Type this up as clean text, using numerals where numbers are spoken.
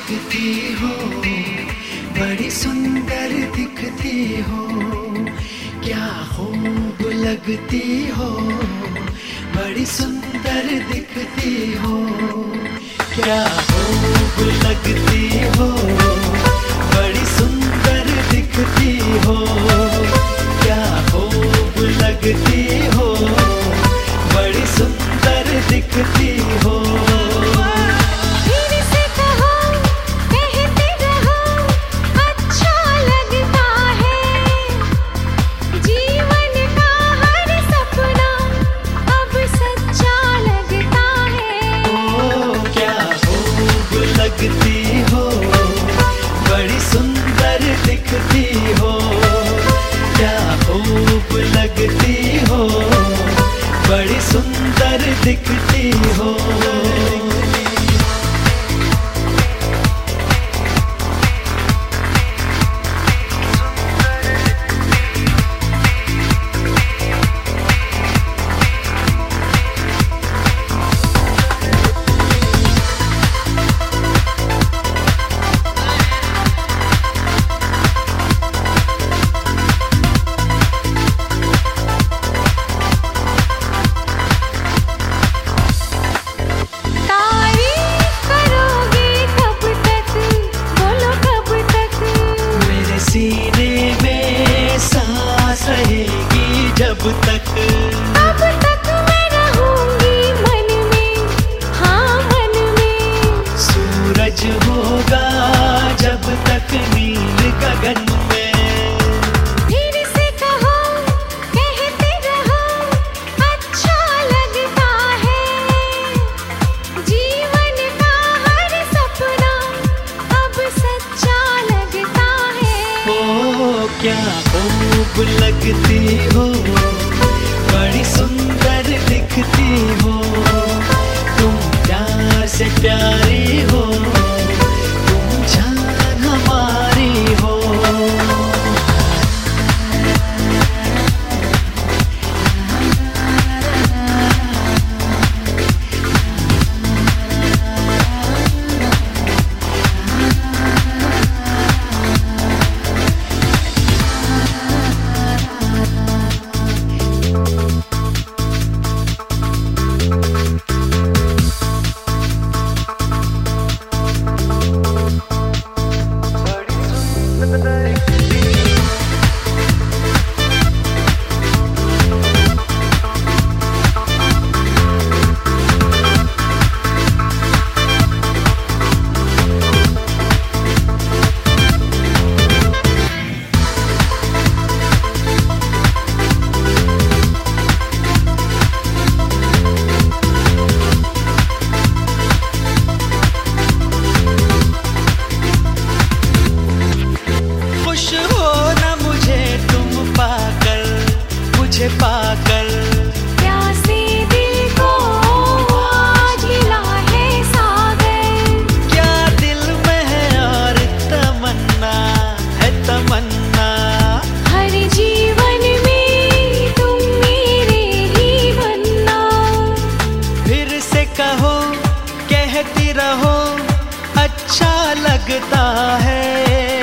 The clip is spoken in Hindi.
लगती हो, बड़ी सुंदर दिखती हो, क्या खूब लगती हो, बड़ी सुंदर दिखती हो, क्या खूब लगती हो, बड़ी सुंदर दिखती हो, क्या खूब लगती हो, बड़ी सुंदर दिखती हो। लगती हो, बड़ी सुंदर दिखती हो, क्या खूब लगती हो, बड़ी सुंदर दिखती हो। सीने में सांस रहेगी जब तक मैं रहूंगी मन में, हाँ मन में। सूरज होगा जब तक नील गगन में। फिर से कहो, कहते रहो, अच्छा लगता है। जीवन का हर सपना अब सच्चा लगता है। ओ क्या खूब लगती हो, बड़ी सुंदर दिखती हो, तुम प्यार से प्यारी हो, तुम जान हमारी हो। पाकर प्यासे दिल को आज मिला है सागर। क्या दिल में है और तमन्ना है तमन्ना। हर जीवन में तुम मेरे ही बनना। फिर से कहो, कहती रहो, अच्छा लगता है।